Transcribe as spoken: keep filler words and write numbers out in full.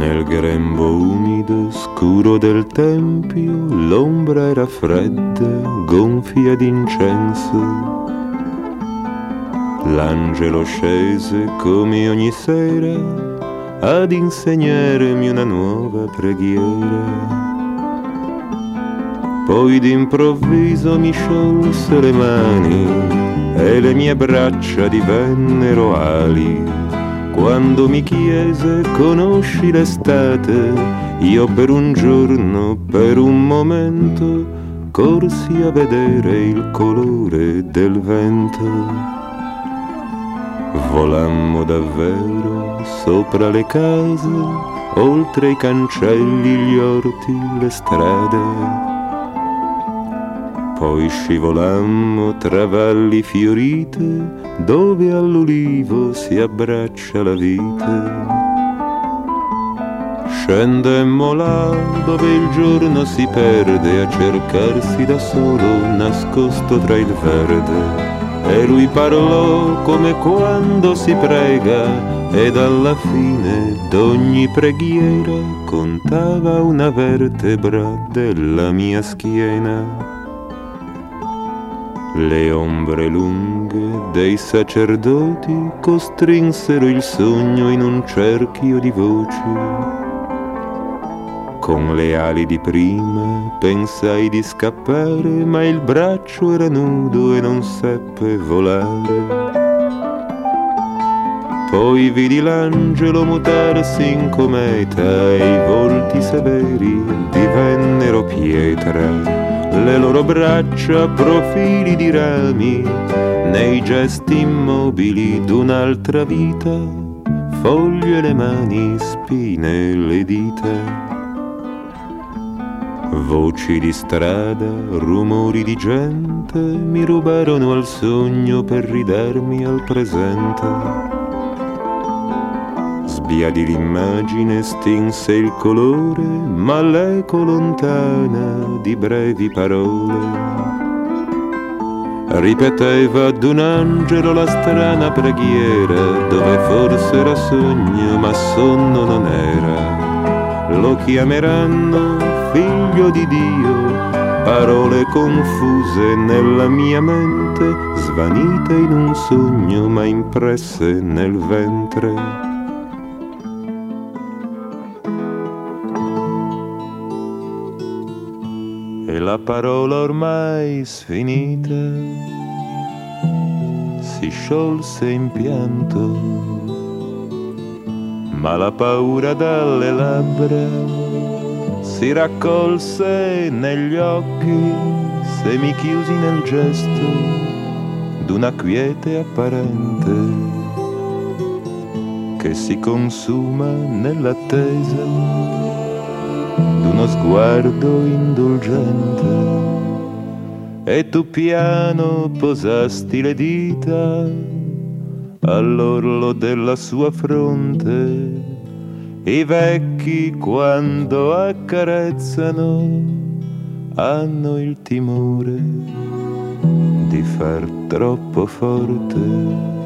Nel grembo umido, scuro del tempio, l'ombra era fredda, gonfia d'incenso. L'angelo scese come ogni sera ad insegnarmi una nuova preghiera. Poi d'improvviso mi sciolse le mani e le mie braccia divennero ali. Quando mi chiese conosci l'estate, io per un giorno, per un momento, corsi a vedere il colore del vento. Volammo davvero sopra le case, oltre i cancelli, gli orti, le strade. Poi scivolammo tra valli fiorite, dove all'ulivo si abbraccia la vite. Scendemmo là dove il giorno si perde a cercarsi da solo, nascosto tra il verde. E lui parlò come quando si prega, ed alla fine d'ogni preghiera contava una vertebra della mia schiena. Le ombre lunghe dei sacerdoti costrinsero il sogno in un cerchio di voci. Con le ali di prima pensai di scappare, ma il braccio era nudo e non seppe volare. Poi vidi l'angelo mutarsi in cometa e i volti severi divennero pietra. Le loro braccia profili di rami, nei gesti immobili d'un'altra vita, foglie le mani, spine le dita. Voci di strada, rumori di gente mi rubarono al sogno per ridarmi al presente. Sbiadì l'immagine, stinse il colore, ma l'eco lontana di brevi parole ripeteva ad un angelo la strana preghiera, dove forse era sogno ma sonno non era. Lo chiameranno figlio di Dio, parole confuse nella mia mente, svanite in un sogno ma impresse nel ventre. E la parola ormai sfinita si sciolse in pianto, ma la paura dalle labbra si raccolse negli occhi, se mi chiusi nel gesto d'una quiete apparente che si consuma nell'attesa d'uno sguardo indulgente. E tu piano posasti le dita all'orlo della sua fronte. I vecchi quando accarezzano hanno il timore di far troppo forte.